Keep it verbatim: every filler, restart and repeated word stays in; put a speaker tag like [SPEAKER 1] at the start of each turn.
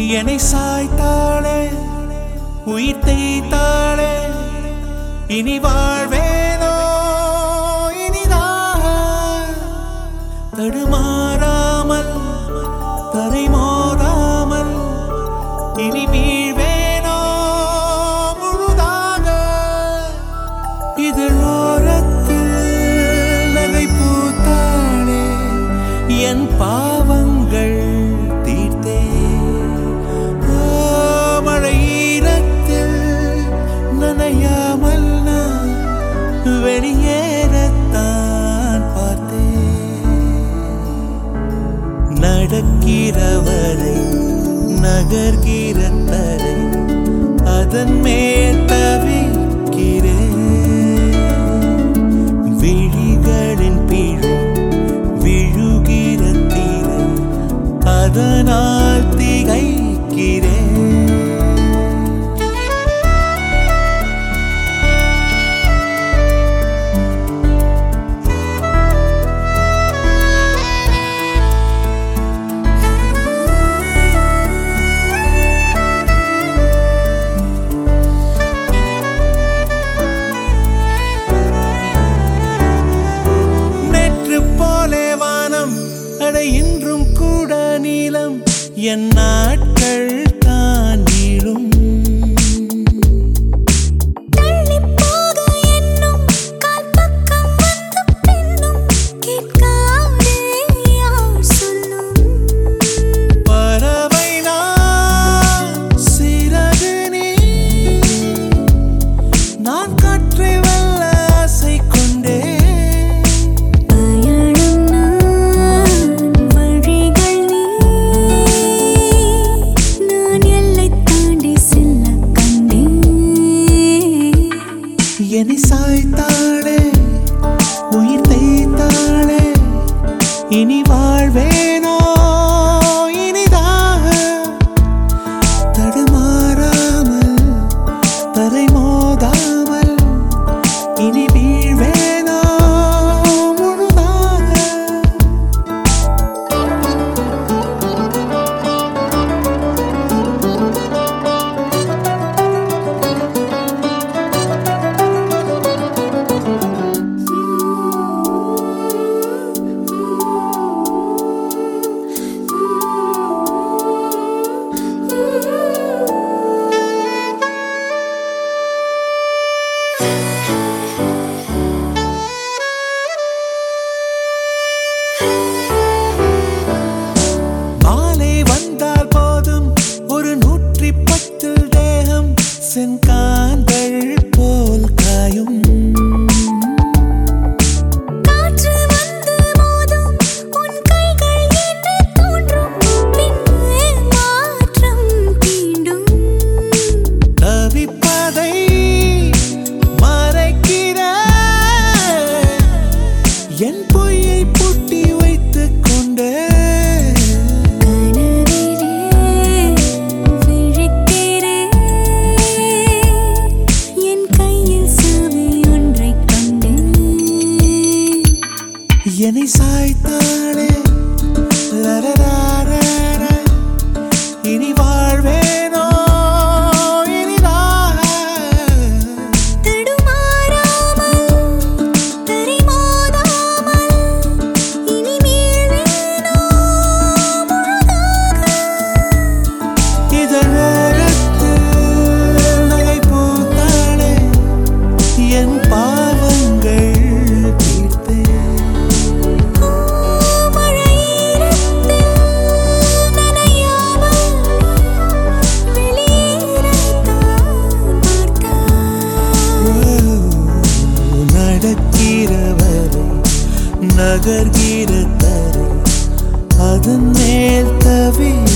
[SPEAKER 1] என்னை சாய்த்தாளே உயிர் தேய்த்தாளே இனி வாழ்வேனோ இனிதாக தடுமாறாமல் தரை மோதாமல் இனி வீழ்வேனோ முழுதாக இதழோரத்தில் நகை பூத்தாளே என் பாவங்கள் தீர்த்தே மழை ஈரத்தில் நனையாமல் நான் வெளியேறத்தான் பார்த்தேன் நடக்கிறவரை நகர்கிற தரை அதன் மேல் தவிக்கிறேன் விழிகளின் பிழை விழுகிற தீரை அதனால் திகைக்கிறேன் இன்றும் கூட நீளம் என் நாட்கள் தான் நீளும் பறவை நான் சிறகு நீ நான் காற்றை வெல்ல ஆசை கொண்டே என்னை சாய்த்தாளே உயிர் தேய்த்தாளே இனி வாழ்வேனோ இனிதாக தடுமாறாமல் தரை மோதாமல் இனி வீழ்வேனோ முழுதாக செங்காந்தள் போல் காயும்
[SPEAKER 2] காற்று வந்து மோதும் உன் கைகள் என்று தோன்றும் பின்னே மாற்றம் தீண்டும்
[SPEAKER 1] தவிப்பதை மறைக்கிற என் பொய்யை பூட்டி வைத்துக் கொண்டே என்னை சாய்த்தாளே லரராரரா இனி வாழ்வேனோ இனிதாக
[SPEAKER 2] தடுமாறாமல் தரை மோதாமல் இனி மீழ்வேனோ முழுதாக
[SPEAKER 1] இதழோரத்தில் நகை பூத்தாளே என் பாவங்கள் நடக்கிறவரை நகர்கிற தரை அதன் மேல் தவி